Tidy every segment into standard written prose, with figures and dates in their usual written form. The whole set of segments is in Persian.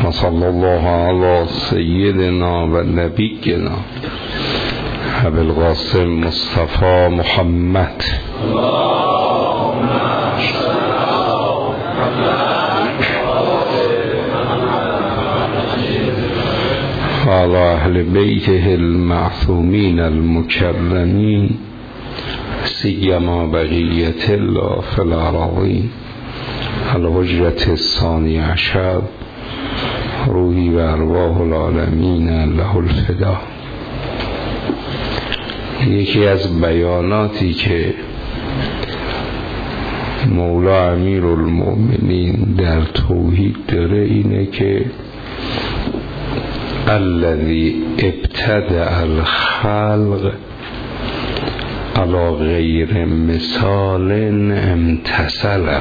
وصلی الله علی سیدنا و نبینا ابی القاسم مصطفی محمد و علی اهل بیته المعصومین المکرمین سیما بقیت الله فی الارضین الحجة الثانی عشر روحی و ارواح العالمین له الفدا. یکی از بیاناتی که مولا امیرالمؤمنین در توحید داره اینه که الذی ابتدأ الخلق علی غیر مثال امتثله،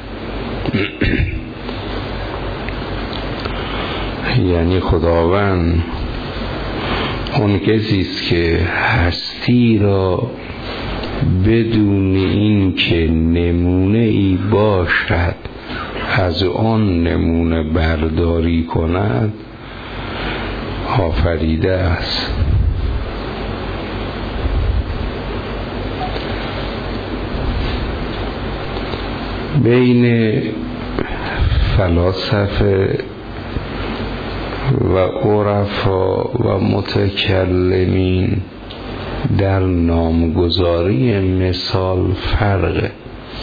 یعنی خداوند اون کسی است که هستی را بدون این که نمونه ای باشد از آن نمونه برداری کند آفریده است. بین فلاسفه و عرفا و متکلمین در نامگذاری مثال فرقه.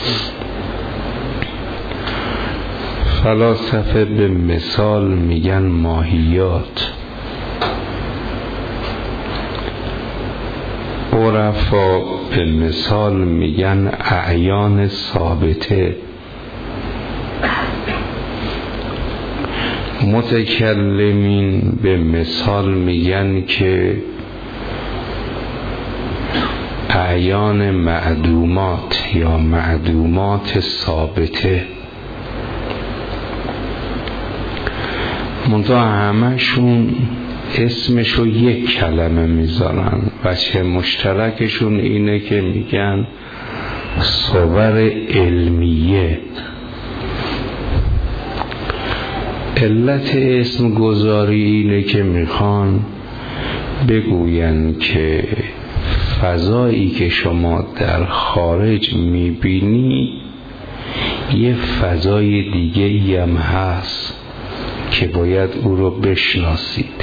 فلاسفه به مثال میگن ماهیات، عرفا به مثال میگن اعیان ثابته، متکلمین به مثال میگن که اعیان معدومات یا معدومات ثابته. منتها همشون اسمشو یک کلمه میذارن، وجه مشترکشون اینه که میگن صور علمیه. علت اسم گذاری اینه که میخوان بگوین که فضایی که شما در خارج میبینی یه فضای دیگه ای هم هست که باید او رو بشناسید.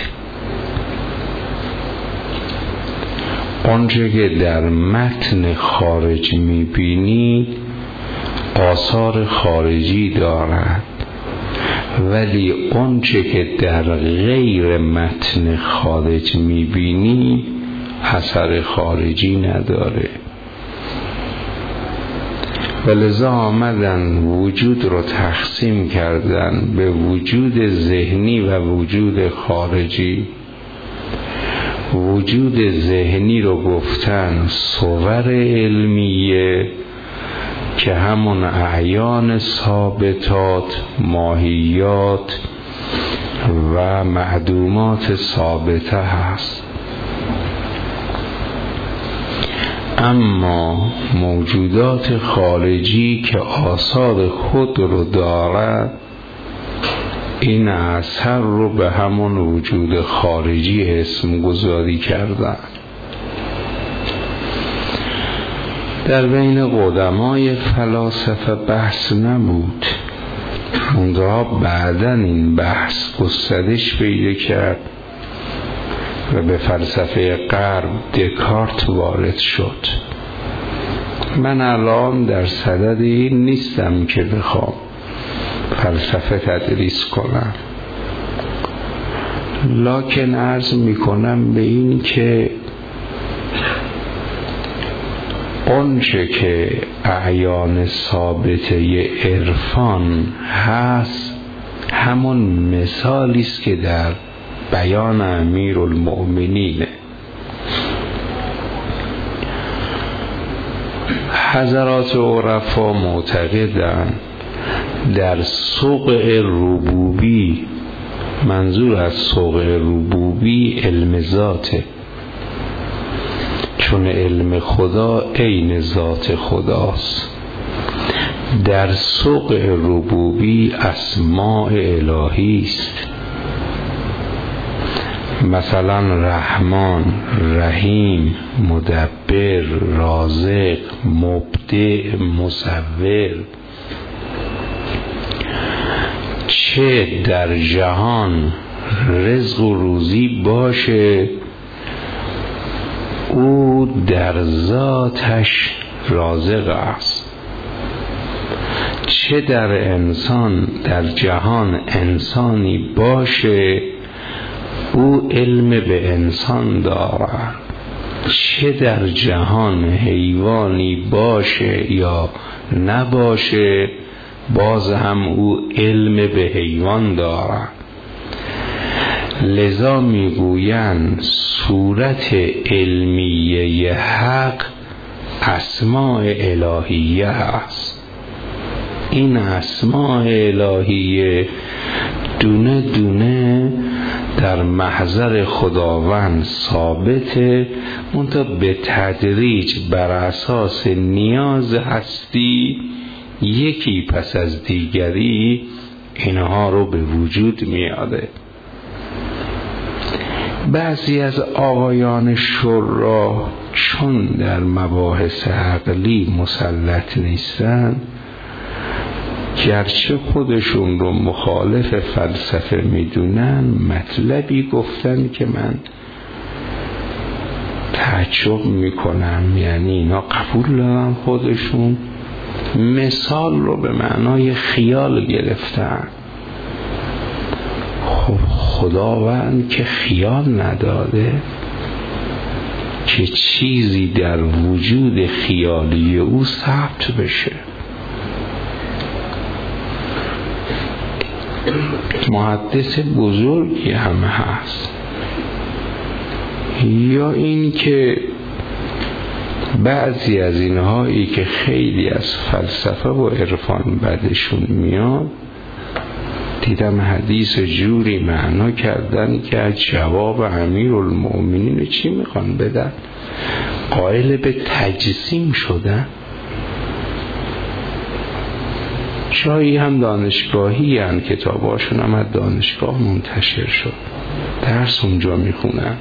آنچه که در متن خارج میبینید آثار خارجی دارد، ولی آنچه که در غیر متن خارج میبینی اثر خارجی نداره. ولذا آمدن وجود رو تقسیم کردن به وجود ذهنی و وجود خارجی. وجود ذهنی رو گفتن صور علمیه که همون اعیان ثابتات، ماهیات و معدومات ثابته هست. اما موجودات خارجی که آثار خود رو دارد این اثر رو به همون وجود خارجی اسم گذاری کردن. در بین قدمای فلاسفه بحث نبود، منتها بعداً این بحث گسترش پیدا کرد و به فلسفه غرب دکارت وارد شد. من الان در صدد این نیستم که بخوام فلسفه تدریس کنم، لکن عرض میکنم به این که آنچه که اعیان ثابته عرفان هست همون مثالی است که در بیان امیرالمؤمنینه. حضرات عرفا معتقدند در سوق ربوبی، منظور از سوق ربوبی علم ذاته، چون علم خدا عین ذات خداست. در سوق ربوبی اسماء الهی است. مثلا رحمان، رحیم، مدبر، رازق، مبدع، مصور، چه در جهان رزق و روزی باشه او در ذاتش رازق است، چه در انسان در جهان انسانی باشه او علم به انسان دارد، چه در جهان حیوانی باشه یا نباشه باز هم او علم به حیوان دارد. لذا میگویند صورت علمیه حق اسماء الهیه است. این اسماء الهیه دونه دونه در محضر خداوند ثابته، منتها به تدریج بر اساس نیاز هستی یکی پس از دیگری اینها رو به وجود میاده. بعضی از آقایان شورا چون در مباحث عقلی مسلط نیستن، گرچه خودشون رو مخالف فلسفه میدونن، مطلبی گفتن که من تعجب میکنم، یعنی اینا قبول دارن خودشون مثال رو به معنای خیال گرفتن. خب خداوند که خیال نداده که چیزی در وجود خیالی او ثبت بشه. محدث بزرگی هم هست. یا این که بعضی از اینهایی که خیلی از فلسفه و عرفان بدشون میاد، دیدم حدیث جوری معنا کردن که جواب امیرالمؤمنین چی میخوان بدن، قائل به تجسیم شدن. جایی هم دانشگاهی هن کتاباشون هم از دانشگاه منتشر شد، درس اونجا میخونن،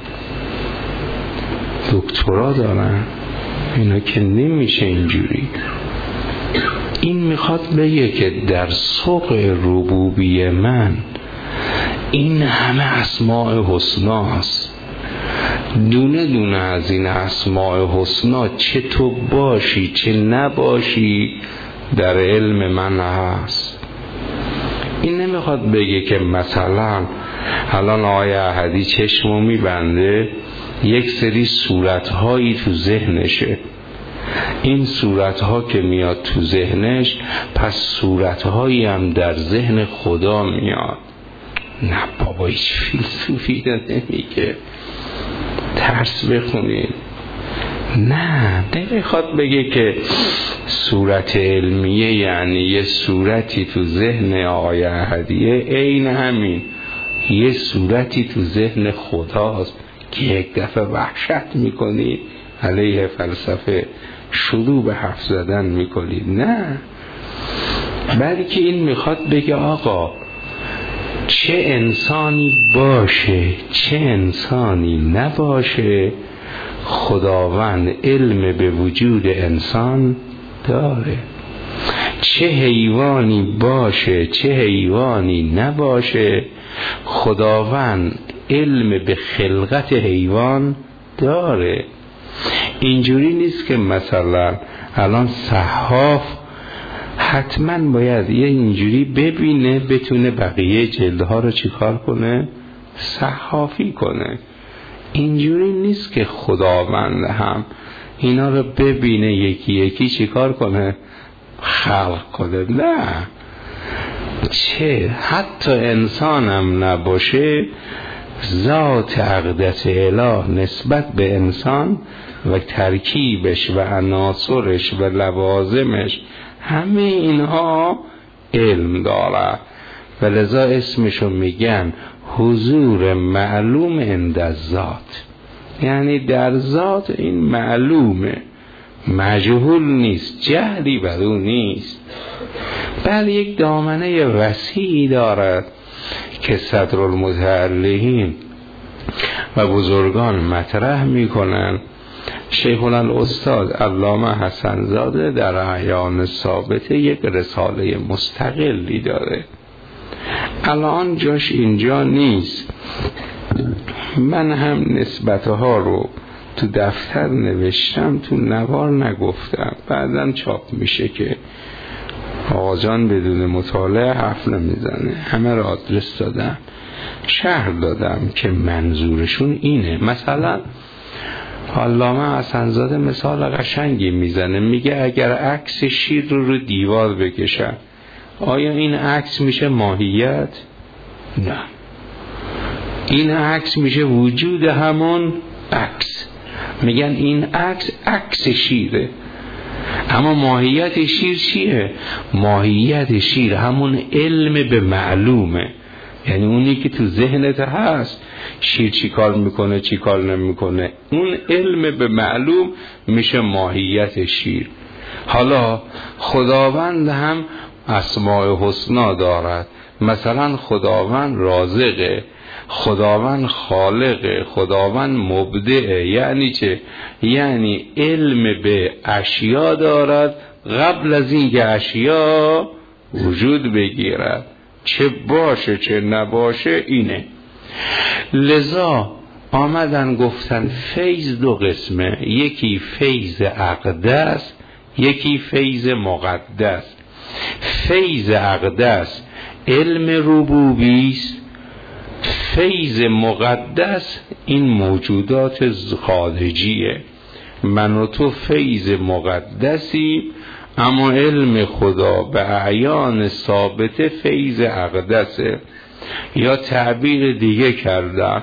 دکترا دارن. اینا که نمیشه اینجوری. این میخواد بگه که در سوق ربوبی من این همه اسماء حسناست، دونه دونه از این اسماء حسنا چه تو باشی چه نباشی در علم من هست. این نمیخواد بگه که مثلا الان آیه احدی چشمو میبنده یک سری صورتهایی تو ذهنشه، این صورتها که میاد تو ذهنش پس صورتهایی هم در ذهن خدا میاد. نه بابا هیچ فیلسوفی نمیگه، درس بخونید. نه نمیخواد بگه که صورت علمیه یعنی یه صورتی تو ذهن آقای احدیه، عین همین یه صورتی تو ذهن خداست که یک دفعه وحشت میکنید علیه فلسفه، شروع به حرف زدن میکنید. نه، بلکه این میخواد بگه آقا چه انسانی باشه چه انسانی نباشه، خداوند علم به وجود انسان داره. چه حیوانی باشه چه حیوانی نباشه، خداوند علم به خلقت حیوان داره. اینجوری نیست که مثلا الان صحاف حتما باید یه اینجوری ببینه بتونه بقیه جلدها رو چیکار کنه، صحافی کنه. اینجوری نیست که خداوند هم اینا رو ببینه یکی یکی چیکار کنه، خلق کنه. نه، چه حتی انسان هم نباشه، ذات اقدس اله نسبت به انسان و ترکیبش و عناصرش و لوازمش همه اینها علم داره و لذا اسمشو میگن حضور معلوم عند الذات، یعنی در ذات این معلومه، مجهول نیست، جهلی بر او نیست، بل یک دامنه وسیعی دارد که صدرالمتعلقین و بزرگان مطرح میکنن. شیخ الاستاذ علامه حسن زاده در اعیان ثابته یک رساله مستقلی داره، الان جاش اینجا نیست. من هم نسبتها رو تو دفتر نوشتم، تو نوار نگفتم، بعداً چاپ میشه که آقا جان بدون مطالعه حرف نمیزنه. همه را آدرس دادم، شرح دادم که منظورشون اینه. مثلا علامه حسن‌زاده مثال قشنگی میزنه، میگه اگر عکس شیر رو دیوار بکشن آیا این عکس میشه ماهیت؟ نه، این عکس میشه وجود همون عکس. میگن این عکس شیره. اما ماهیت شیر چیه؟ ماهیت شیر همون علم به معلومه، یعنی اونی که تو ذهنت هست، شیر چی کار میکنه چی کار نمیکنه، اون علم به معلوم میشه ماهیت شیر. حالا خداوند هم اسماء حسنا دارد، مثلا خداوند رازقه، خداوند خالقه، خداوند مبدعه. یعنی چه؟ یعنی علم به اشیا دارد قبل از اینکه اشیا وجود بگیرد، چه باشه چه نباشه اینه. لذا آمدن گفتن فیض دو قسمه، یکی فیض اقدس، یکی فیض مقدس. فیض اقدس علم ربوبیست، فیض مقدس این موجودات خارجیه. من و تو فیض مقدسی، اما علم خدا به اعیان ثابت فیض اقدسه. یا تعبیر دیگه کردن،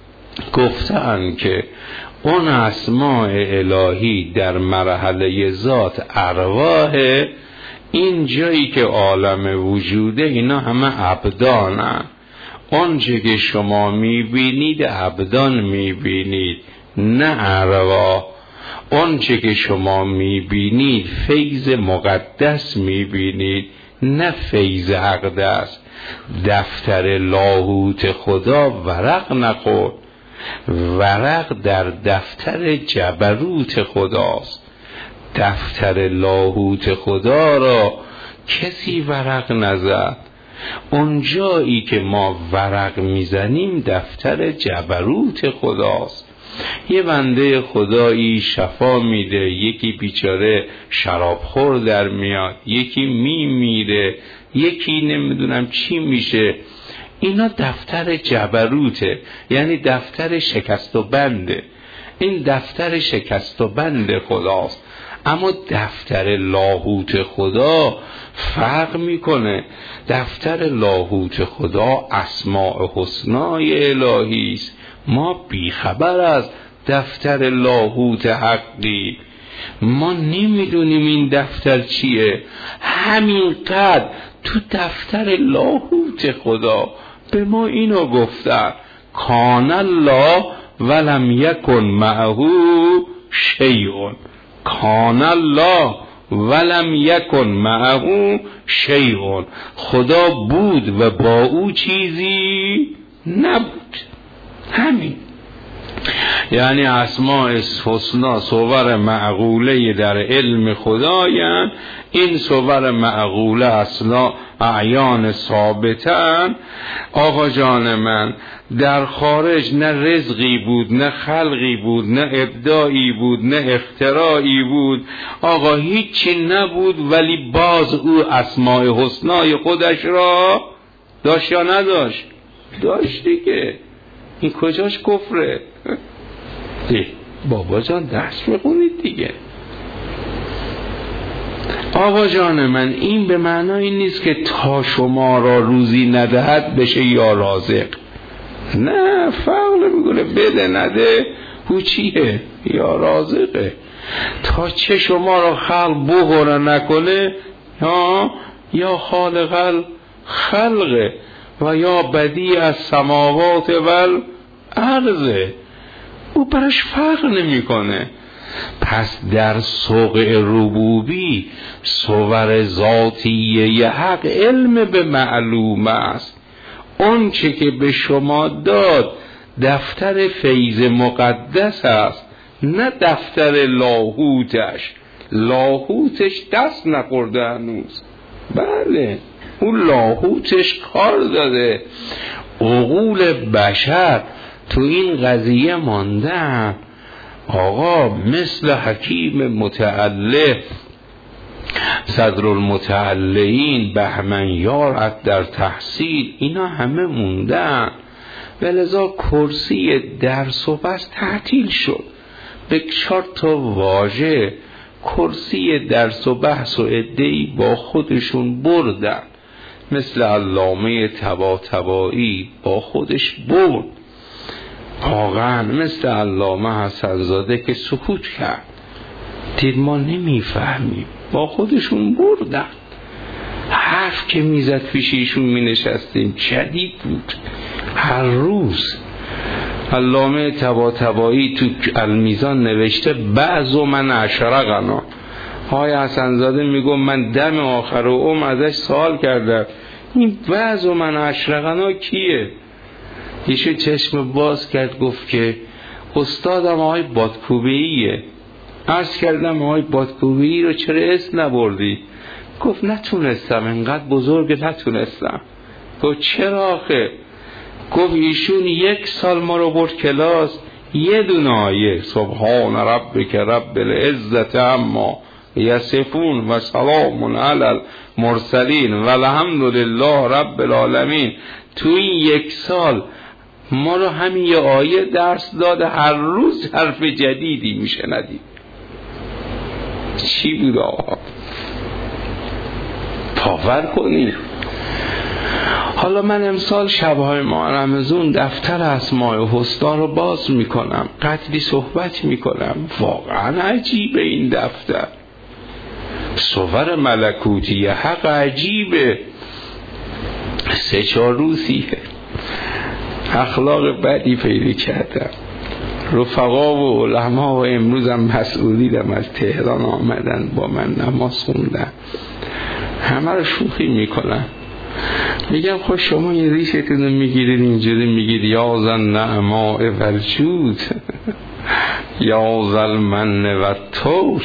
گفتن که اون اسماء الهی در مرحله ذات ارواح، این جایی که عالم وجوده اینا همه ابدانن. آنچه که شما میبینید ابدان میبینید نه ارواح. آنچه که شما میبینید فیض مقدس میبینید نه فیض اقدس. دفتر لاهوت خدا ورق نخورد، ورق در دفتر جبروت خداست. دفتر لاهوت خدا را کسی ورق نزد. اون جایی که ما ورق میزنیم دفتر جبروت خداست. یه بنده خدایی شفا میده، یکی بیچاره شرابخور در میاد، یکی میمیره، یکی نمیدونم چی میشه. اینا دفتر جبروته، یعنی دفتر شکست و بنده. این دفتر شکست و بند خداست. اما دفتر لاهوت خدا فرق میکنه. دفتر لاهوت خدا اسماء حسنای الهی است. ما بیخبر از دفتر لاهوت حقی، ما نمیدونیم این دفتر چیه. همینقدر تو دفتر لاهوت خدا به ما اینو گفتن، کان الله ولم یکن معه شیء. کان الله ولم یکن معه شیء. خدا بود و با او چیزی نبود. همین. یعنی اسماء حسنا صور معقوله در علم خدایند. این صور معقوله اصلا اعیان ثابتن. آقا جان من، در خارج نه رزقی بود، نه خلقی بود، نه ابداعی بود، نه اختراعی بود. آقا هیچی نبود، ولی باز او اسماء حسنای خودش را داشت یا نداشت؟ داشت دیگه. این کجاش کفره؟ بابا جان درس میخونید دیگه. آقا جان من، این به معنای نیست که تا شما را روزی ندهد بشه یا رازق. نه، فرق نمیکنه، بده نده او چیه؟ یا رازقه. تا چه شما را خلق بخوره نکنه یا خالق خلقه و یا بدیع از سماوات و ارضه. او برش فرق نمیکنه. پس در سوق ربوبی صور ذاتی حق علم به معلوم است. اون چه که به شما داد دفتر فیض مقدس است، نه دفتر لاهوتش. لاهوتش دست نخورده هنوز. بله اون لاهوتش کار داده. عقول بشر تو این قضیه ماندن. آقا مثل حکیم متعلق، صدر المتعلقین، بهمن یارت در تحصیل، اینا همه موندن. ولذا کرسی درس و بس تعطیل شد. به 4 تا واژه کرسی درس و بحث و عده‌ای با خودشون بردن. مثل علامه طباطبایی با خودش برد. واقعا مثل علامه حسن‌زاده که سکوت کرد، دید ما نمیفهمیم، با خودشون بردن. حرف که میزد پیش ایشون می نشستیم جدید بود هر روز. علامه طباطبایی تو المیزان نوشته بعض من اشرقنا. های حسن‌زاده میگم من دم آخر و ازش سوال کردم این بعض من اشرقنا کیه؟ ایشون چشم باز کرد گفت که استادم آقای بادکوبه‌ایه. عرض کردم آقای بادکوبه‌ای رو چرا اسم نبردی؟ گفت نتونستم، انقدر بزرگ نتونستم. گفت چرا آخه؟ گفت ایشون 1 سال ما رو برد کلاس، یه دونه آیه سبحان ربک رب العزت عما یصفون و سلام علی المرسلین و الحمد لله رب العالمین، تو این 1 سال ما رو همین یه آیه درس داده، هر روز حرف جدیدی میشنیدیم. چی بود آقا؟ باور کنید. حالا من امسال شبهای ماه رمضان دفتر اسماء الحسنا رو باز میکنم، قدری صحبت میکنم. واقعا عجیبه این دفتر، صور ملکوتی حق عجیبه. 3-4 روزیه اخلاق بدی پیدا کردم. رفقا و علما و امروزم مسئولیدم از تهران آمدن با من نماز خوندن، همه رو شوخی میکنن. میگم خب شما این ریشتون رو میگیرید اینجوری میگید یا زن نعماء والجود یا زل من و طول.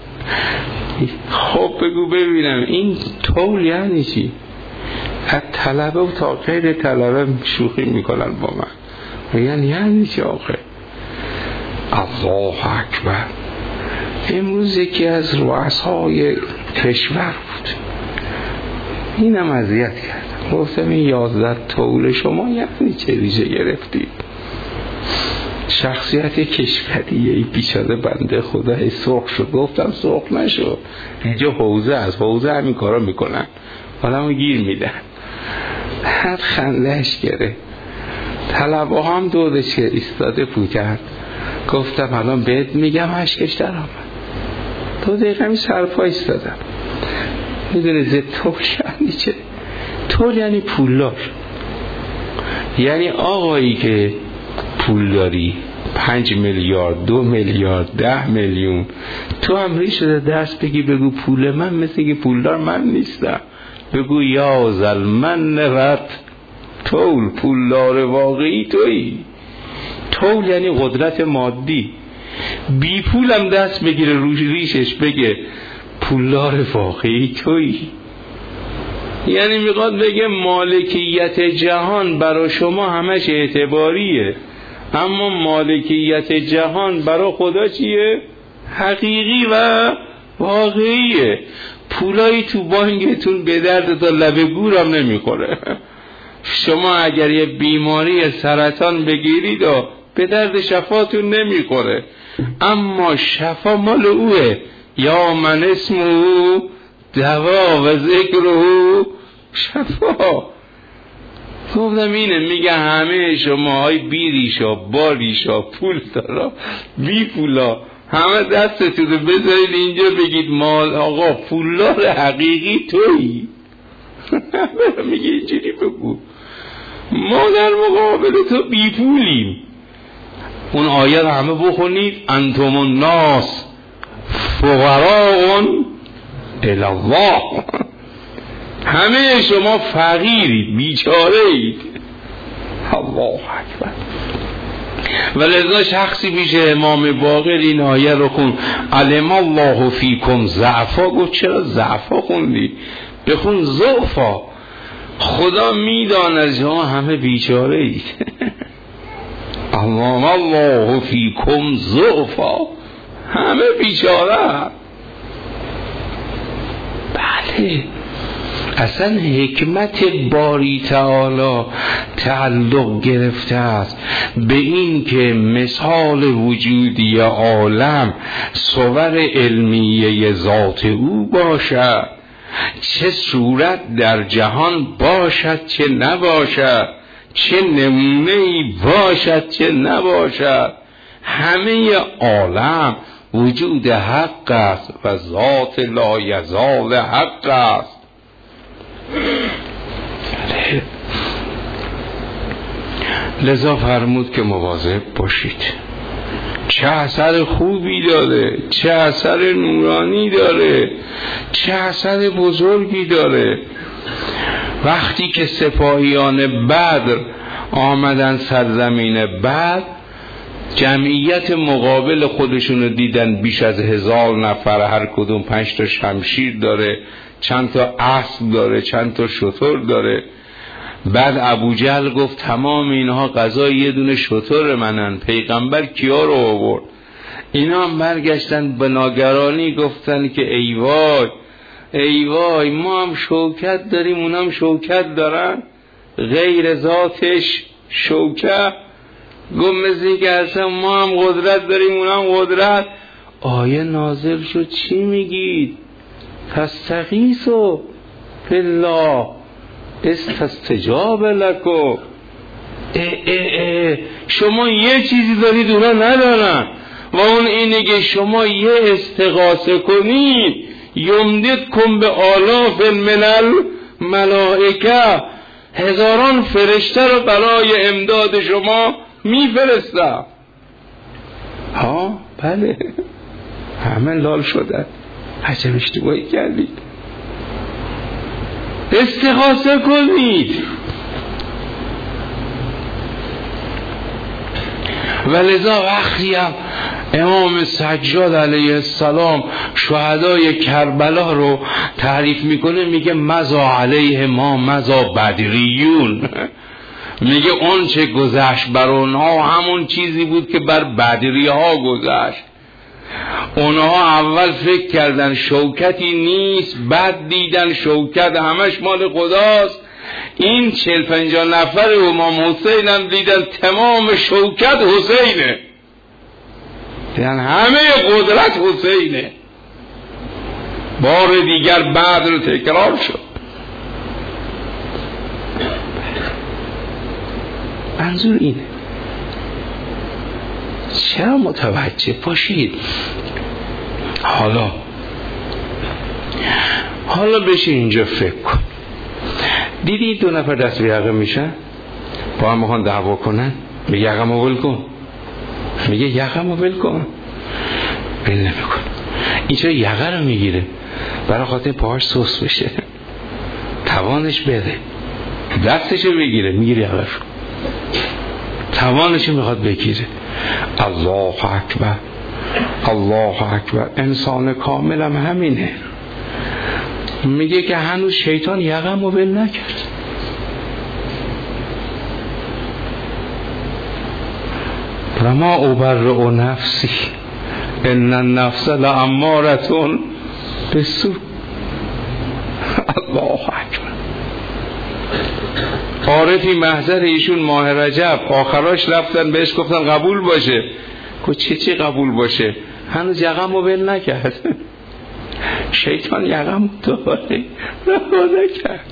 خب بگو ببینم این طول یعنی چی؟ از طلبه و تا غیر طلبه شوخی میکنن با من. یعنی چی آخه؟ الله اکبر. امروز یکی از رؤسای کشور بود، اینم اذیت کرد. گفتم این 11 طول شما یعنی چه ریشه گرفتید؟ شخصیت کشوریه این بیچاره بنده خدا سرخ شد. گفتم سرخ نشد، اینجا حوزه از حوزه همین کارا میکنن، حالا گیر میدن. هر خندهش گره. طلبه هم دورش ایستاده پوکرد. گفتم الان بهت میگم اشکش در آمد. 2 دقیقه می سرپا ایستادم. میدونی زد طول یعنی چه؟ طول یعنی پولدار، یعنی آقایی که پول داری 5 میلیارد 2 میلیارد 10 میلیون، تو هم ریش شده دست بگی بگو پول من مثل که پولدار من نیستم. بگو یا ظلمن رت طول، پولدار واقعی تویی. طول یعنی قدرت مادی. بی پولم دست بگیره روش ریشش بگه پولدار واقعی تویی. یعنی میخواد بگه مالکیت جهان برای شما همش اعتباریه، اما مالکیت جهان برای خدا چیه؟ حقیقی و واقعیه. پولایی تو بانکتون به درد تا لبه گورم نمیخوره. شما اگر یه بیماری سرطان بگیرید و به درد شفاتون نمیخوره، اما شفا مال اوه. یا من اسمه دوا و ذکره شفا. گفتم اینه، میگه همه شما های بیریشا باریشا پول دارا بی پولا همه دستتون رو بذارید اینجا بگید مال آقا پولدار حقیقی تویی. میگه اینجوری بگو ما در مقابل تو بی پولیم. اون آیه رو همه بخونید انتم الناس فقراء الی الله. همه شما فقیرید، بیچاره اید. الله اکبر. ولذا شخصی پیش امام باقر این آیه رو خون، علم الله فیکم ضعفا. گفت چرا ضعفا خوندی؟ بخون ضعفا. خدا میداند شما همه بیچاره اید. علم الله فیکم ضعفا، همه بیچاره. بله، اصلا حکمت باری تعالی تعلق گرفته است به این که مثال وجودی عالم صور علمیه ذات او باشد، چه صورت در جهان باشد چه نباشد، چه نمونه‌ای باشد چه نباشد، همه عالم وجود حق است و ذات لا یزال حق است. لذا فرمود که مواظب باشید. چه اثر خوبی داره، چه اثر نورانی داره، چه اثر بزرگی داره. وقتی که سپاهیان بدر آمدن سرزمین بدر، جمعیت مقابل خودشونو دیدن بیش از 1000 نفر، هر کدوم 5 تا شمشیر داره، چند تا اسب داره، چند تا شتر داره. بعد ابوجهل گفت تمام اینها قضای یه دونه شتر منن، پیغمبر کیا رو آورد؟ اینا هم برگشتن به ناگرانی گفتن که ای وای ای وای، ما هم شوکت داریم اونا هم شوکت دارن، غیر ذاتش شوکت. گفت مثل که اصلا ما هم قدرت داریم اونا هم قدرت. آیه نازل شد چی میگید؟ فاستغیثوا بالله استجاب لکم. شما یه چیزی دارید اونا ندارن و اون اینه که شما یه استغاثه کنید، یمددکم به آلاف من الملائکه، هزاران فرشته رو برای امداد شما میفرستم. ها بله، همه لال شدن. عجب اشتباهی کردید، استغاثه کنید. ولذا وقتی هم امام سجاد علیه السلام شهدای کربلا رو تعریف میکنه میگه مضا علیه ما مضا بدریون. میگه اون چه گذشت بر اونها همون چیزی بود که بر بدری ها گذشت. اونها اول فکر کردن شوکتی نیست، بعد دیدن شوکت همش مال خداست. این 40-50 نفر امام حسین هم دیدن تمام شوکت حسینه، دیدن همه قدرت حسینه. بار دیگر بدر تکرار شد. منظور اینه، چرا متوجه باشید. حالا بشین اینجا فکر کن. دیدی 2 نفر دست به یقه میشن، با هم میخوان دعوا کنن، میگه یقمو ول کن، میگه یقمو ول کن، ول نمیکن. این چرا یقه رو میگیره؟ برای خاطر پاهاش سوس بشه، توانش بده، دستشو بگیره، میگیره یقهشو، توانشو میخواد بگیره. الله اکبر، الله اکبر. انسان کامل هم همینه. میگه که هنوز شیطان یقم رو ول نکرد. و ما ابرئ نفسی ان النفس لامارة بالسوء. الله اکبر. عارفی محضر ایشون ماه رجب آخراش رفتن بهش گفتن قبول باشه. گفت چی قبول باشه؟ هنوز یقم رو ول نکرد. شیطان یقم داره رها نکرد.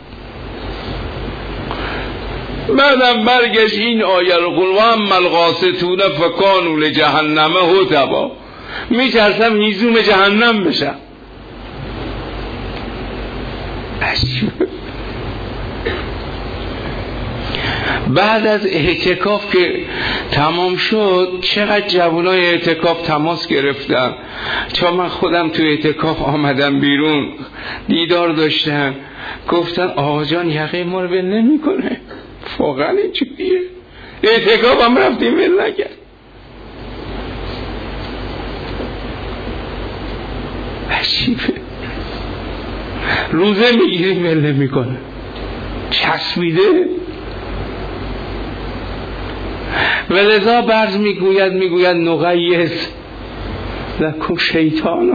بعدم برگشت این آیه رو خون و اما القاسطون فکانوا لجهنم حطبا. میترسم هیزوم جهنم بشم. بعد از اعتکاف که تمام شد چقدر جوانای اعتکاف تماس گرفتن. چون من خودم تو اعتکاف آمدم بیرون دیدار داشتم، گفتن آقا جان یقه ما رو ول نمی‌کنه. واقعا اینجوریه. اعتکاف هم رفتیم ول نکرد. عجیبه. روزه میگیریم ول نمیکنه، چسبیده. و لذا برز میگوید نقیض لکم شیطانا.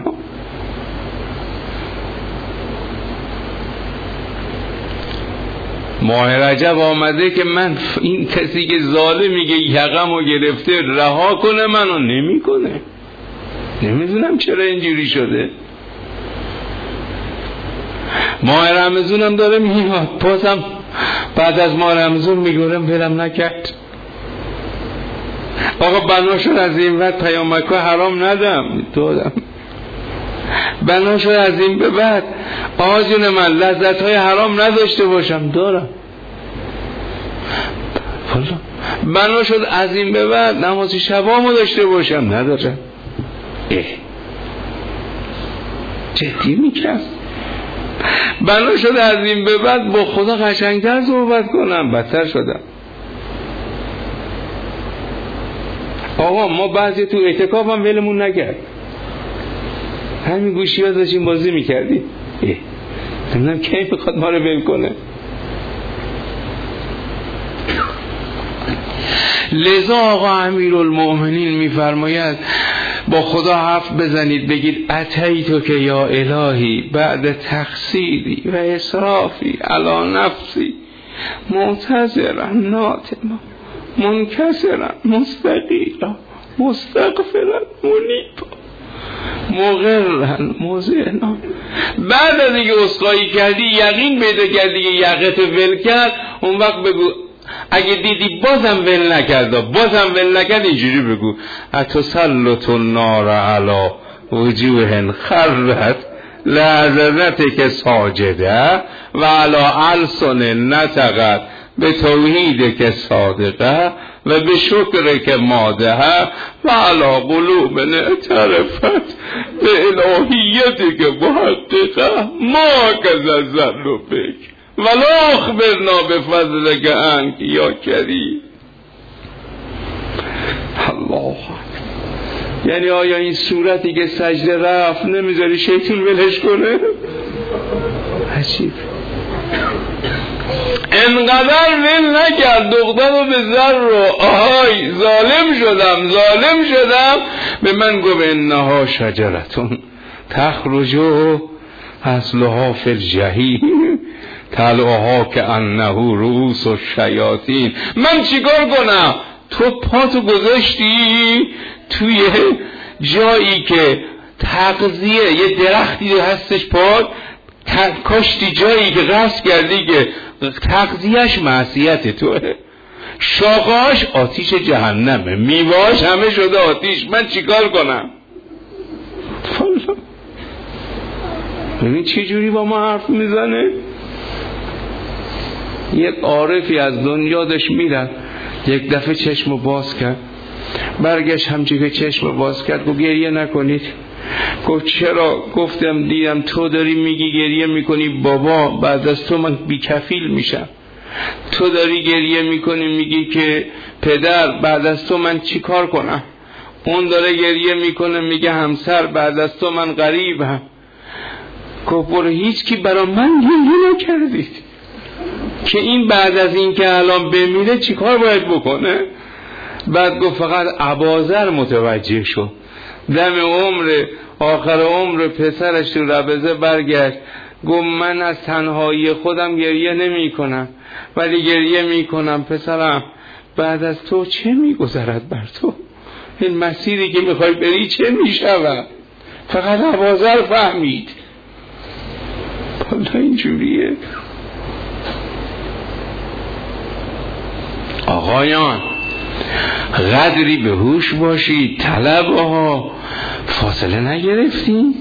ماه رجب آمده که من این کسی که ظالم میگه یقمو گرفته رها کنه منو نمیکنه. نمیدونم چرا اینجوری شده. ماه رمضان هم داره میاد، بازم بعد از ماه رمضان میگورم ولم نکرد. آقا بنا شد از این وقت پیامک‌ها حرام دادم. بنا شد از این به بعد آقا جون من لذت‌های حرام نداشته باشم، دارم. بنا شد از این به بعد نماز شبامو داشته باشم، ندارم. جدی میگم. بنا شد از این به بعد با خدا قشنگتر صحبت کنم، بدتر شدم. آقا ما بعضی تو اعتکاف هم ولمون نکرد، همین گوشی ها داشتیم بازی میکردیم. نمیدونم کی بخواد ما رو ول کنه. لذا آقا امیرالمؤمنین میفرماید با خدا حرف بزنید، بگید اتیتو که یا الهی بعد تقصیری و اسرافی علی نفسی معتذرا ناتما منکسرا مستقیلا مستغفرا منیبا مغرن مزینا. بعد از اینکه اسخایی کردی، یقین پیدا کردی که یقت ول کرد، اون وقت بگو اگه دیدی بازم ول نکرد اینجوری بگو اتسلط النار علی وجوه خرت لعظمتک ساجده و علی السن نطقت به توحیدک صادقه و به شکرک مادهه و علی قلوب اعترفت به الهیتک محققه ما کذا بک ولا اخبرنا بفضلک انک یا کریم. الله. یعنی آیا این صورتی که سجده رفت نمیذاری شیطان ولش کنه؟ عجیب. انقدر ول نکرد دختر رو به زر رو آهای ظالم شدم به من گفت انها شجرتون تخرجو اصلها فی الجحیم طلعها که انه رؤوس الشیاطین. من چیکار کنم؟ تو پاتو گذاشتی توی جایی که تغذیه یه درختی هستش، پات کاشتی جایی که قصد کردی که تغذیهش معصیت توه، شاخهاش آتیش جهنمه، میوهاش همه شده آتیش. من چیکار کنم؟ ببین چی جوری با ما حرف میزنه. یک عارفی از دنیا داشت میرد، یک دفعه چشمو باز کرد، برگشت همچی که چشمو باز کرد گفت گریه نکنید. گفت چرا؟ گفتم دیدم تو داری میگی گریه میکنی بابا بعد از تو من بیکفیل میشم، تو داری گریه میکنی میگی که پدر بعد از تو من چی کار کنم، اون داره گریه میکنه میگه همسر بعد از تو من غریبم. گفت برو هیچ کی برا من گریه نکردید که این بعد از این که الان بمیره چی کار باید بکنه؟ بعد گفت فقط ابازر متوجه شد. دم آخر عمر پسرش تو ربزه برگشت گفت من از تنهایی خودم گریه نمی کنم ولی گریه می کنم پسرم بعد از تو چه می گذرد بر تو، این مسیری که میخوای بری چه می شود؟ فقط ابازر فهمید. حالا اینجوریه. آقایان قدری به هوش باشید، طلب ها فاصله نگرفتیم.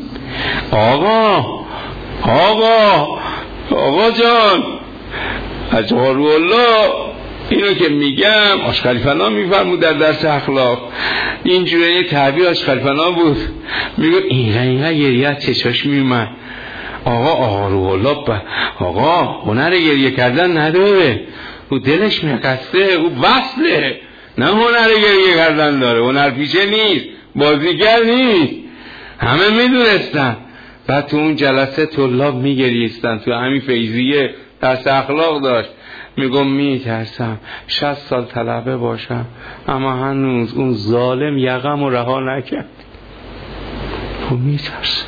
آقا جان اجوار الله اینو که میگم آشخلیفنا میفرمود در درس اخلاق، اینجوری تعبیر آشخلیفنا بود، میگه این گریه چشاش میومد. آقا روح الله آقا هنر گریه کردن نداره. تو دلش میقصده، او وصله، نه هنر گریه کردن داره، هنر پیشه نیست، بازیگر نیست. همه میدونستن. بعد تو اون جلسه طلاب میگریستن. تو همین فیضیه درس اخلاق داشت، میگم میترسم 60 سال طلبه باشم اما هنوز اون ظالم یقم رو رها نکرد. تو میترسم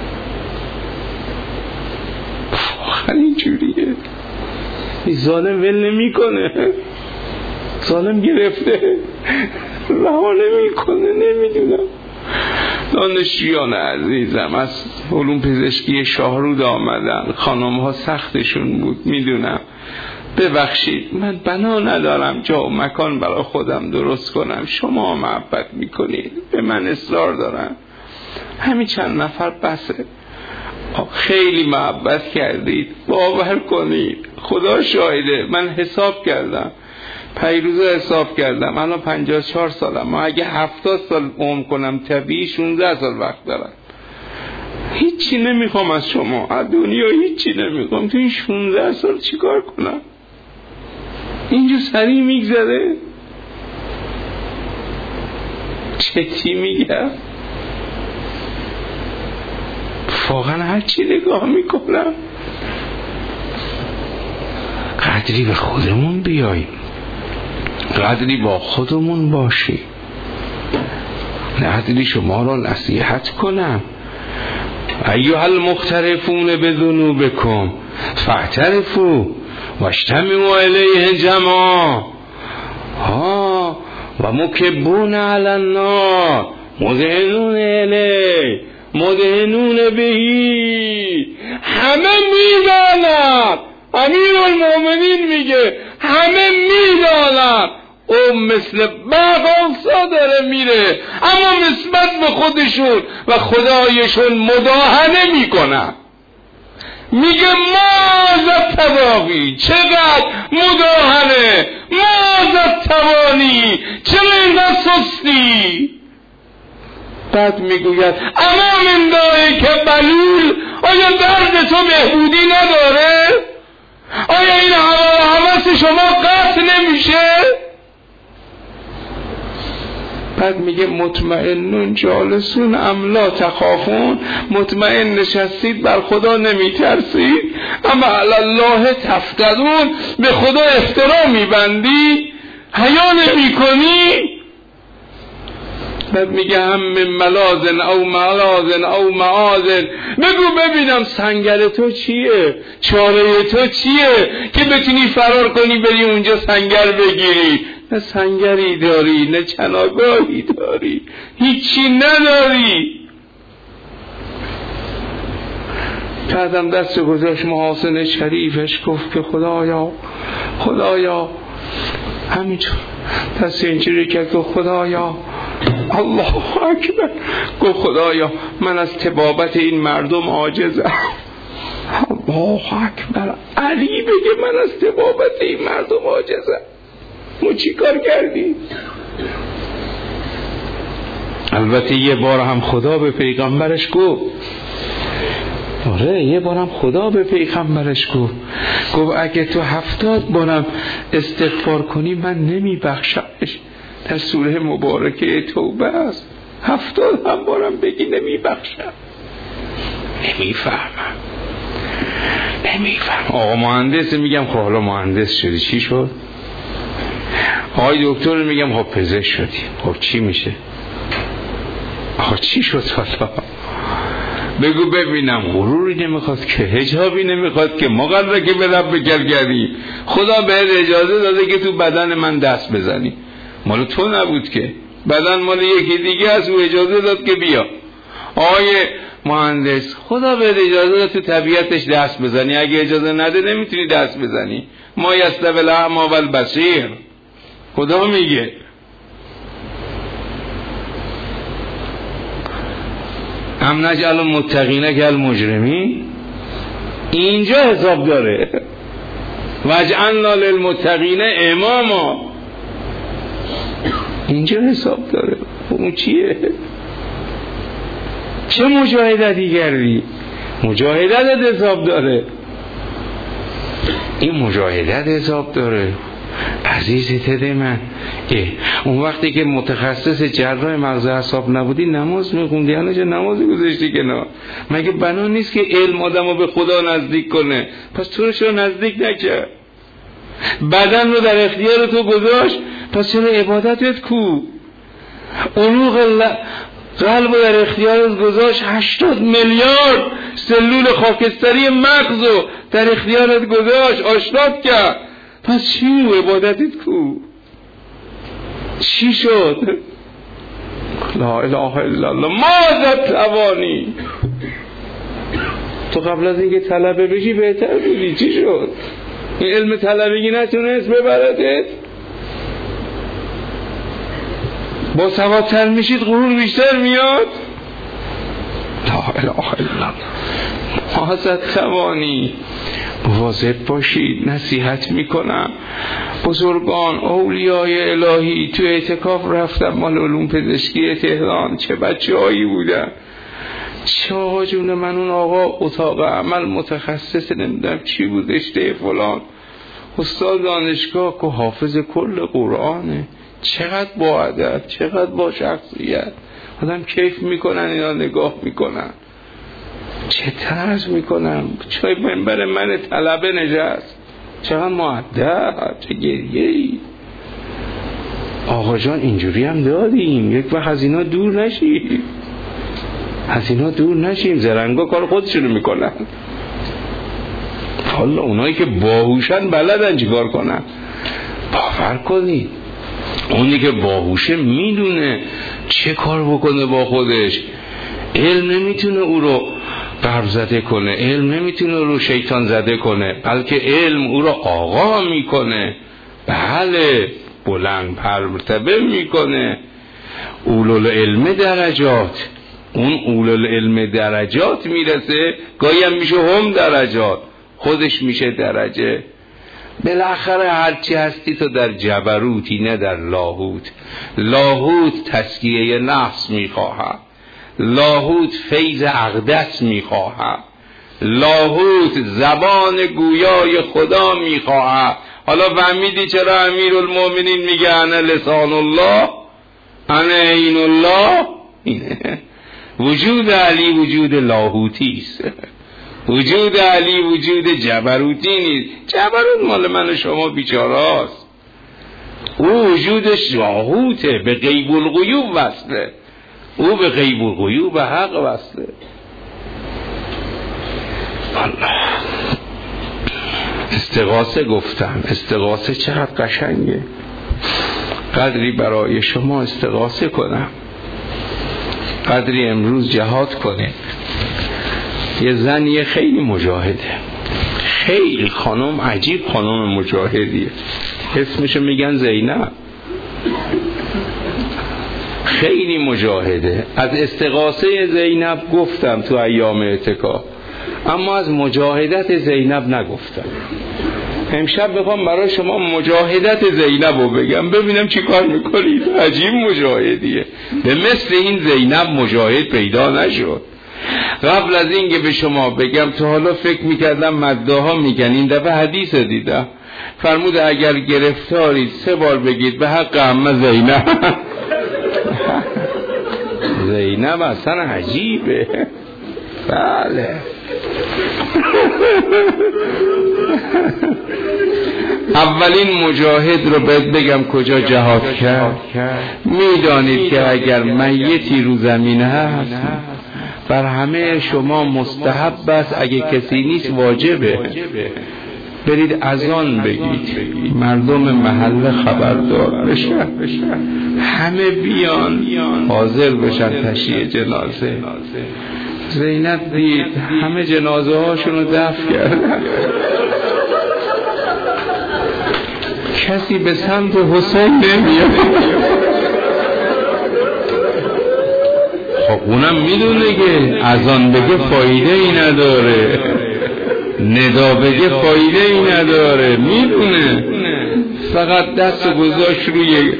واقعا اینجوریه. این ظالم ول نمی کنه، ظالم گرفته رها نمی کنه. نمیدونم دانشجویان عزیزم از علوم پزشکی شاهرود آمدن، خانم ها سختشون بود میدونم، ببخشید من بنا ندارم جا و مکان برای خودم درست کنم. شما محبت میکنید، به من اصرار دارم، همین چند نفر بسه. خیلی محبت کردید، باور کنید، خدا شاهده. من حساب کردم، پیروزه حساب کردم، الان 54 سالم، اگه 70 سال عمر کنم طبیعی 16 سال وقت دارم. هیچی نمیخوام از شما، از دنیا هیچی نمیخوام. تو این 16 سال چیکار کنم؟ اینجا سریع میگذره. چتی میگم واقعا هرچی نگاه میکنم. قدری به خودمون بیاییم، قدری با خودمون باشی، قدری شما را نصیحت کنم. ایها المخترفون بذنوبکم فاعترفوا واجتمعوا الیه جماعا و مکبون علی النار مدهنون الیه مدهنون بهی. همه میدانند، امیرالمومنین میگه همه میدانند او مثل برق‌آسا داره میره، اما نسبت به خودشون و خدایشون مداهنه میکنن. میگه ماذا تباغی، چقدر مداهنه، ماذا توانی، چقدر سستی. بعد میگوید اما من دایی که بلول، آیا درد تو بهبودی نداره؟ آیا این هوا و هوس شما قطع نمیشه؟ بعد میگه مطمئنون جالسون ام لا تخافون، مطمئن نشستید بر خدا نمیترسید، اما علی الله تفترون، به خدا افترا میبندی، حیا نمیکنی. بعد میگه هم ملازن او ملازن او معازن، بگو ببینم سنگر تو چیه، چاره تو چیه که بتونی فرار کنی بری اونجا سنگر بگیری؟ نه سنگری داری، نه چناگاهی داری، هیچی نداری. بعدم دست گذاشت محاسن شریفش، گفت که خدایا همینجور دست اینجوری کرد، گفت خدایا الله اکبر، گفت خدایا من از طبابت این مردم عاجزم. الله اکبر، علی بگه من از طبابت این مردم عاجزم. ما چی کار کردی؟ البته یه بار هم خدا به پیغمبرش گفت، آره یه بارم خدا به پیغمبرش گفت اگه تو 70 بارم استغفار کنی من نمی بخشمش. در سوره مبارکه توبه است. 70 هم بارم بگی نمی بخشم. نمیفهم. آقا مهندس میگم خب حالا مهندس شدی چی شد؟ آقای دکتر میگم خب پزشک شدی، خب چی میشه؟ آقا چی شد حالا؟ بگو ببینم غروری نمیخواد که، حجابی نمیخواد که، مقرره که به رب بگردی. خدا بهت اجازه داده که تو بدن من دست بزنی، مال تو نبود که، بدن مال یکی دیگه از او اجازه داد که بیا. آقای مهندس خدا بهت اجازه داد تو طبیعتش دست بزنی، اگه اجازه نده نمیتونی دست بزنی. ما یستوی الاعمی والبصیر، خدا میگه. ام نجعل المتقین کالمجرمین، اینجا حساب داره. وجعلنا للمتقین اماما، اینجا حساب داره. اون چیه؟ چه مجاهدتی کردی؟ مجاهدت حساب داره. این مجاهدت حساب داره. عزیز دل من، اون وقتی که متخصص جراح مغز اعصاب نبودی نماز میخوندی، الان چه نمازی گذاشتی کنار؟ مگه بنا نیست که علم آدمو به خدا نزدیک کنه؟ پس تو رو چرا نزدیک نکرد؟ بدن رو در اختیار تو گذاشت، پس چرا عبادتت کو؟ عروق قلب رو در اختیارت گذاشت، 80 میلیارد سلول خاکستری مغز رو در اختیارت گذاشت، آشنات کرد، پس چی عبادتت کو؟ چی شد؟ لا اله الا الله. ماذا توانی؟ تو قبل از اینکه طلبه بشی بهتر بودی، چی شد؟ این علم طلبگی نتونست ببردت؟ با سوادتر میشید غرور بیشتر میاد. لا اله الا الله. ماذا توانی؟ مواظب باشید. نصیحت میکنم، بزرگان اولیای الهی تو اعتکاف رفتم مال علوم پزشکی تهران، چه بچه هایی بودن، چه آقا جون من، اون آقا اتاق عمل متخصص نمیدونم چی بود، رشته فلان، استاد دانشگاه که حافظ کل قرآنه، چقدر با ادب، چقدر با شخصیت، آدم کیف میکنن اینا نگاه میکنن، چه طرز میکنن، چه منبر من طلبه نشست، چقدر مؤدب، چه گریه‌ای. آقا جان اینجوری هم دادیم، یک وقت از اینا دور نشیم، از اینا دور نشیم. زرنگا کار خودشونو میکنن، حالا اونایی که باهوشن بلدن چیکار کنن. باور کنید اونی که باهوشه میدونه چه کار بکنه با خودش. علم نمیتونه او رو قرب زده کنه، علم نمیتونه او رو شیطان زده کنه، بلکه علم او رو آقا میکنه، بله بلند مرتبه میکنه. اولل علم درجات، اون اولل علم درجات میرسه، گاهی هم میشه هم درجات، خودش میشه درجه. بالاخره هرچی هستی تو در جبروتی نه در لاهوت. لاهوت تزکیه نفس میخواهد، لاهوت فیض اقدس میخواهد، لاهوت زبان گویای خدا میخواهد. حالا فهمیدی چرا امیرالمومنین میگه انا لسان الله انا عین الله؟ اینه وجود علی وجود لاهوتی است، وجود علی وجود جبروتی نیست. جبروت مال من و شما بیچاراست، او وجودش لاهوته، به غیب الغیوب وصله، او به غیب الغیوب به حق وصله. الله. استغاثه گفتم، استغاثه چقدر قشنگه، قدری برای شما استغاثه کنم، قدری امروز جهاد کنه. یه زنیه خیلی مجاهده، خیلی خانم عجیب خانم مجاهدیه، اسمشو میگن زینب، خیلی مجاهده. از استغاثه زینب گفتم تو ایام اعتکاف، اما از مجاهدت زینب نگفتم. امشب بخوام برای شما مجاهدت زینب رو بگم، ببینم چی کار میکنید. عجیب مجاهدیه، به مثل این زینب مجاهد پیدا نشد. قبل از این که به شما بگم، تا حالا فکر میکردم مداها میگن، این دفعه حدیث دیدم فرمود اگر گرفتارید 3 بار بگید به حق عمه زینب. زینب اصلا عجیبه. بله اولین مجاهد رو باید بگم کجا جهاد کرد. میدانید که اگر میتی رو زمین هست بر همه شما مستحب است، اگه کسی نیست واجبه. برید اذان بگید، مردم محله خبردار بشن، همه بیان حاضر بشن تشییع جنازه. زینب دید همه جنازه هاشون رو دفن کردن، کسی به سمت حسین نمیاد. خب اونم میدونه که اذان بگه فایده ای نداره، ندا بگه فایده ای نداره، میدونه، فقط دست گذاشت روی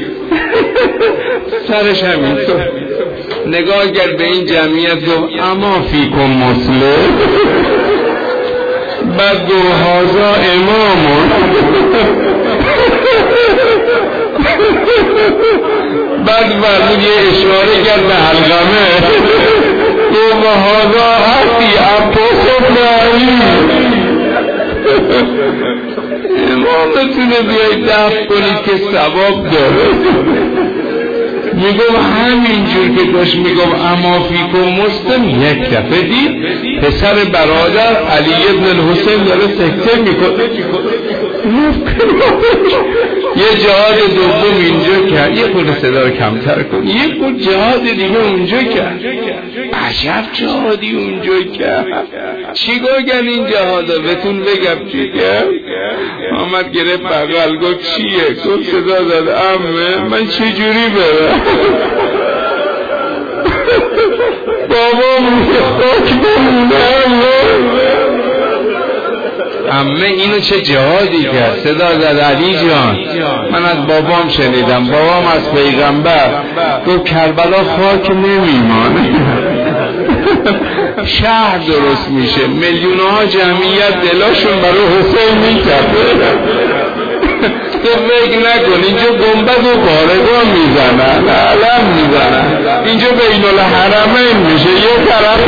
سرش همینطور نگاه کرد به این جمعیت، گفت اما فیکم مسلم، بعد گفت هازا امامون. بعد فرمود یه اشاره کرد به علقمه و هذا حتی عباس ابن علی امامتونه بیایی دفع کنید که ثواب داره. میگم همینجور که داشت میگم اما فیکم مسلم یک دفعه دید پسر برادر علی ابن الحسین داره سکته میکنه. یه جهاد دوم اینجا کرد، یه خود صدا رو کمتر کن، یه خود جهاد دیگه اونجا کرد. عجب جهادی اونجا کرد. چیکار کرد این جهادا؟ بهتون بگم چی کرد؟ آمد گرفت بغل گفت چیه؟ گفت صدا زد عمه من چجوری برم؟ بابا میگه خاک بمونم. عمه اینو چه جهادی کرد؟ صدا زد علی جان من از بابام شنیدم، بابام از پیغمبر گفت کربلا خاک نمیمانه شهر درست میشه، میلیونها جمعیت دلاشون برای حسین میکرده. تو فکر نکن اینجا گنبد و بارگاه میزنن، علم میزنن، اینجا بین الحرمین میشه یه طرف.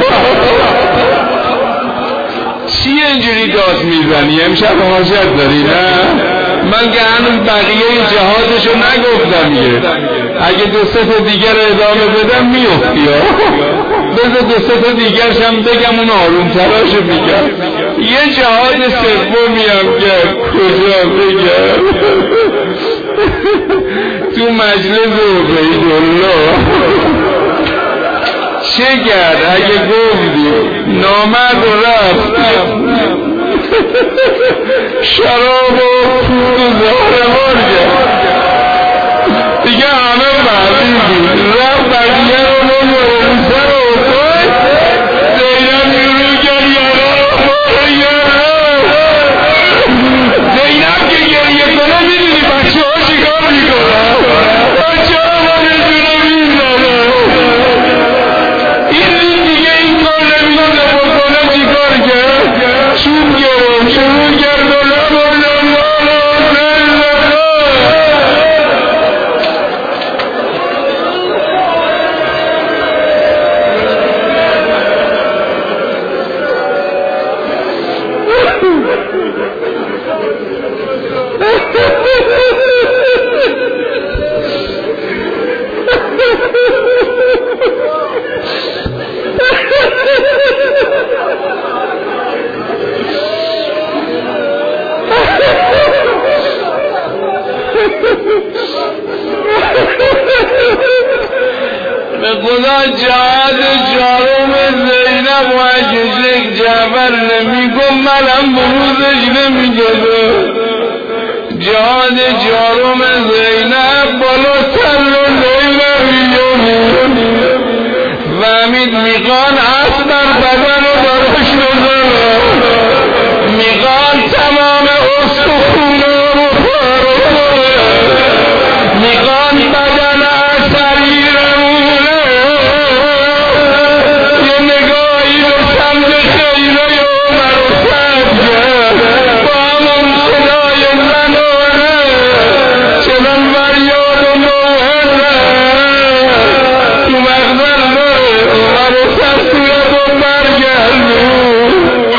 چی اینجوری داد میزنی؟ امشب حاجت داری نه؟ من که هنوز بقیه جهادشو نگفتم یه، اگه دو سه تا دیگر ادامه بدم میفتی ها. بذار دو سه تا دیگرش هم بگم اون آروم تراشو میگم. یه جهاد سومی هم که کجا بگم تو مجلس عبیدالله چه کرد؟ اگه گفتی نامرد و رفت شراب و پول و زهرمار کرد دیگه همه بعدی بود، رفت بقیه رو نمون سر و خود زینب شروع کرد زینب که گریه کنه میدونی بچه ها چیکار میکنن؟ بچه ها ما نشونه میزنه این دیگه این کار نمیده بکنه چیکار کرد؟ چوب گرم شروع کرد و به خدا جهاد چهارم زینب و عجزک جعفر نمیگم منم بروزش نمیگم. جهاد چهارم زینب بالاتر رو زینب فهمید میخوان اصبر بدن رو براش بزن، میخوان تمام استخونه رو پاره، میخوان بدن اثری رمونه. یه نگاهی به سمت خیره عمر و سبزه با همون صدای زنانه چنان فریاد و نوحه تو مغزل داره عمر و سبزه رو برگردون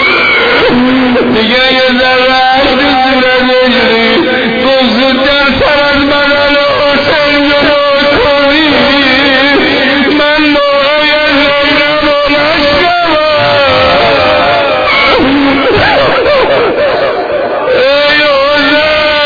دیگه یه ذره عشقی صورتش ری گفت زودتر سر از بدن حسین جدا کنی من نوعی زینب و نشکم. ای حسین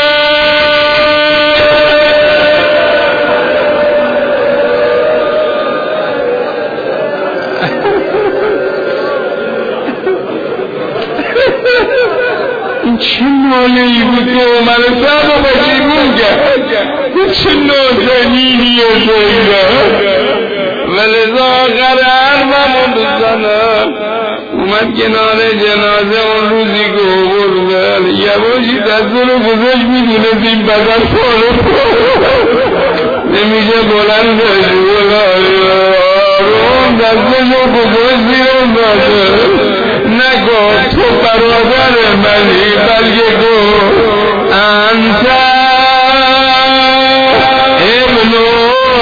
این چه ناله‌ای بود که عمر صاحب و پشیمون کرد، چه نازنینی و زینب. ولذا آخر حرفمون بزنم اومد کنار جنازه اون روزی که بردن یواشی دست رو گذاشت میدونست این بدن پاره نمیشه بلندش آروم دستشو گذاشت زیر بدن نگفت تو برادر منی بلکه گفت انت ابن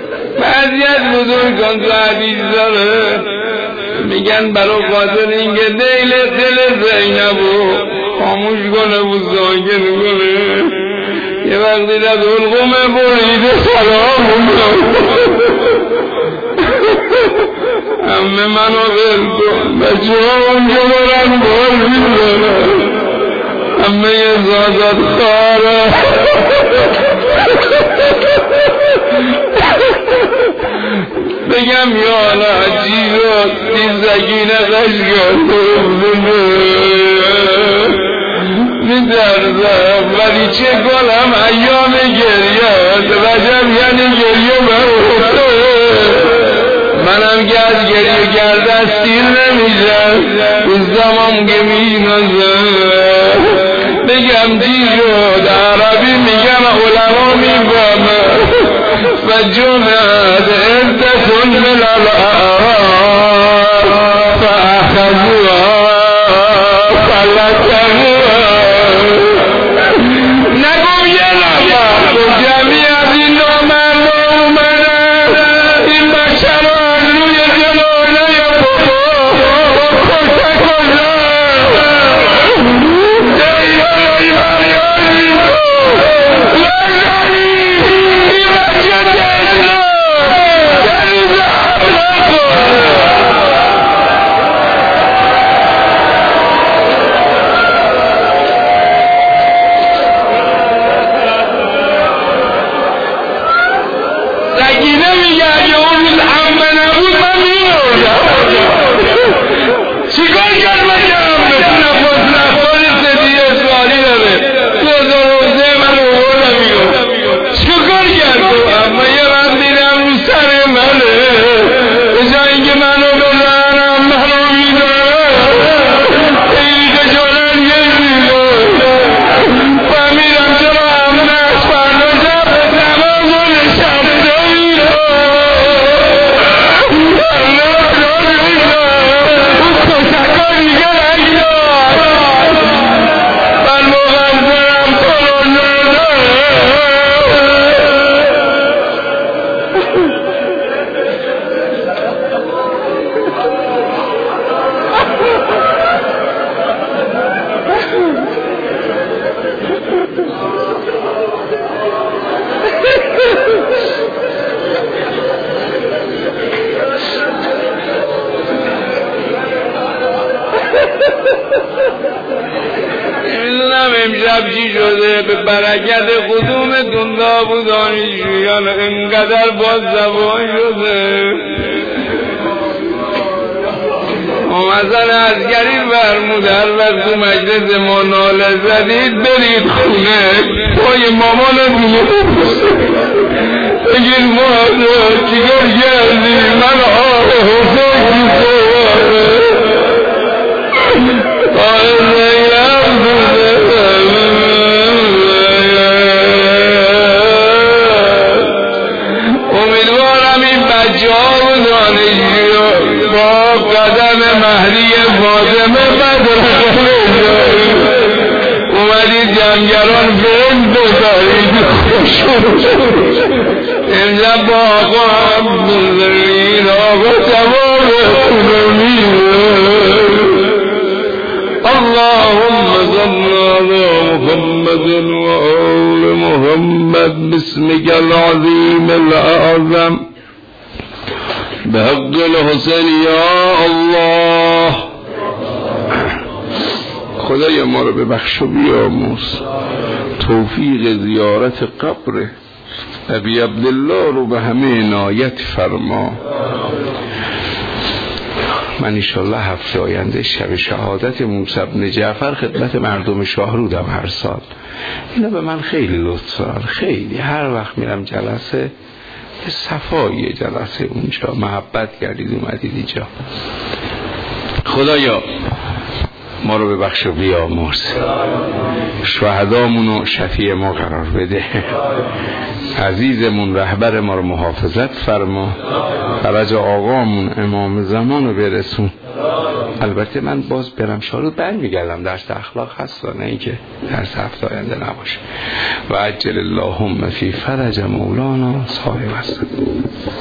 بعضی از بزرگان تو حدیث داره میگن برای خاطر اینکه دل زینبو خاموش کنه و ساکن کنه یه وقتی در حلقومه بریده سلام امه منو بل کن بچه ها اونجا برن بار میزنن امه یه زادت خاره بگم یا الله عجیبا این سکینه قشقر میدردم ولی چه کنم ایام گریه رجب یعنی گریه منم که از گریه کرده سیر نمیشم اون زمان که مینازم بگم چی شد عربی میگم علما میفهمه و جمعت عدتون من الآراء فأخذوها فلتنوها نگو یه نفر تو جمعی از این نامردم این بچه را از روی جلانه کشته کشته برکت خودومتون دانشجویان انقدر باز زبان شده مثلا عسکری فرمود هر وقت تو مجلس ما ناله زدید برید خونه پای مامان دیگه بگید مادر چیکار کردی من حسین امیدوارم این بچه ها و دانشجو با قدم مهدی فاطمه مدرسه اومدید جنگران فیلم بذارید امشب با آقا عبدالزرین آقا سوار کنونی اللهم صل على محمد وآل محمد باسمك العظيم الأعظم بحق الحسین یا الله. خدای ما رو ببخش و بیامرز، توفیق زیارت قبر ابی عبدالله رو به همه عنایت فرما. من انشالله هفته آینده شب شهادت موسی بن جعفر خدمت مردم شاهرودم هر سال. اینا به من خیلی لطف دارن، خیلی هر وقت میرم جلسه صفایی جلسه اونجا محبت کردید اومدید اینجا. خدایا ما رو ببخش و بیامرز، شهدامون و شفیع ما قرار بده، عزیزمون رهبر ما رو محافظت فرما، فرج آقامون امام زمان رو برسون، البته من باز برم شارود برمیگردم، درس اخلاق هست نه ای که درس هفته آینده نباشه. و عجل اللهم فی فرج مولانا صاحب السلام.